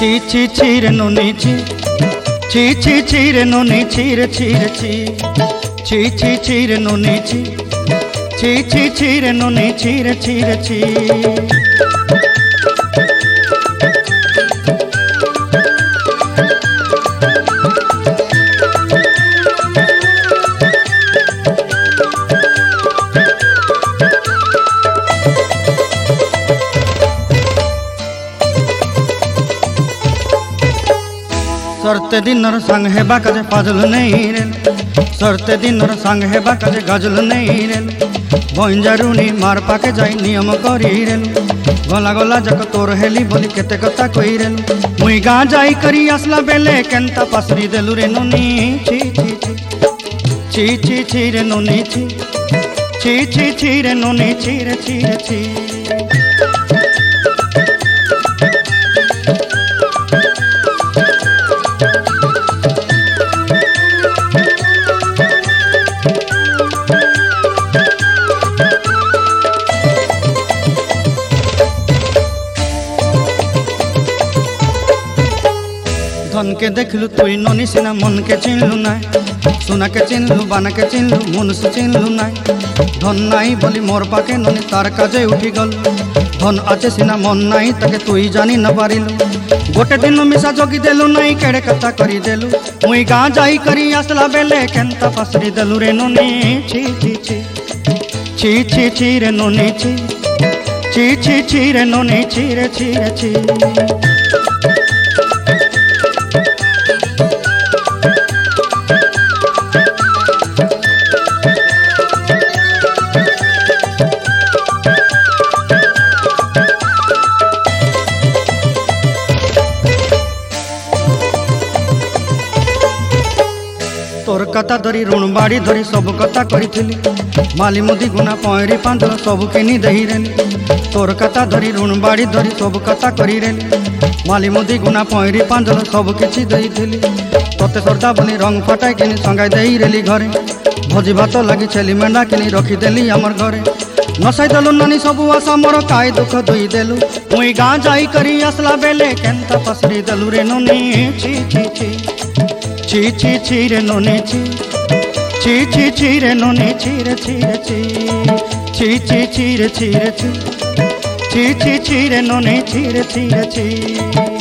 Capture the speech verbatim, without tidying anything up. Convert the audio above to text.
ছি ছি ছি রে নুনি ছি ছি ছি ছি রে নুনি ছি রে ছি রে ছি ছি ছি ছি রে নুনি ছি ছি ছি ছি রে নুনি ছি রে ছি রে ছি। सरते दिनर संग हेबा काजे फाजल नहीं रेल सरते दिनर संग हेबा काजे गजल नहीं रेल बंजारुनी मार पाके जाई नियम करी रेल गला गला जक तोर हेली बोली केते कथा कही रेल मुई गाँ जाई करी आसला बेले केंता पासरी देलु रे नुनी छी छी छी छी छी रे नुनी छी छी छी छी रे नुनी छी रे छी रे छी। धन के देखलु तुई ननी सिना मन के चिन्हलु ना सुना के चिन्हलु बाना के चिन्हलु मुनुष चिन्हलु ना धन नाई बोली मोर पाके ननी तार काजे उठी गल धन आचे सिना मन नाई ताके तुई जानी न पारिलु गोटे दिन मिसा जोगी देलु नाई केड़े कथा करी देलु मुई गाँ जाई करी आसला बेले केंता पासरी देलु रे ननी छी छी छी छी छी छी रे ननी छी छी छी छी रे ननी छी रे छी रे छी। तोर कथा धरी ऋण बाड़ी धरी सब कथा करी माली मुदी गुना पहरी पांदल सब किनी दही रेली तोर कथा धरी ऋण बाड़ी धरी सब कथा करी रेली माली मुदी गुना पहरी पांदल सब किछि दही थी तोते सरदा बोली रंग फटाई किनी संगाई दही रेली घरे भोजी भात लगी छेली मेंढा किनी रखीदेली आमर घरे नसाई देलु नानी सबू आशा मोर काय दुख दुई देलु मुई गाँ जाई करी आसला बेले केंता पसरी देलु रे नुनी छी छी छी छी छी छी रे नुनी छी छी छी छी रे नुनी छी रे छी रे छी छी छी छी रे छी रे छी छी छी छी रे नुनी छी रे छी रे छी।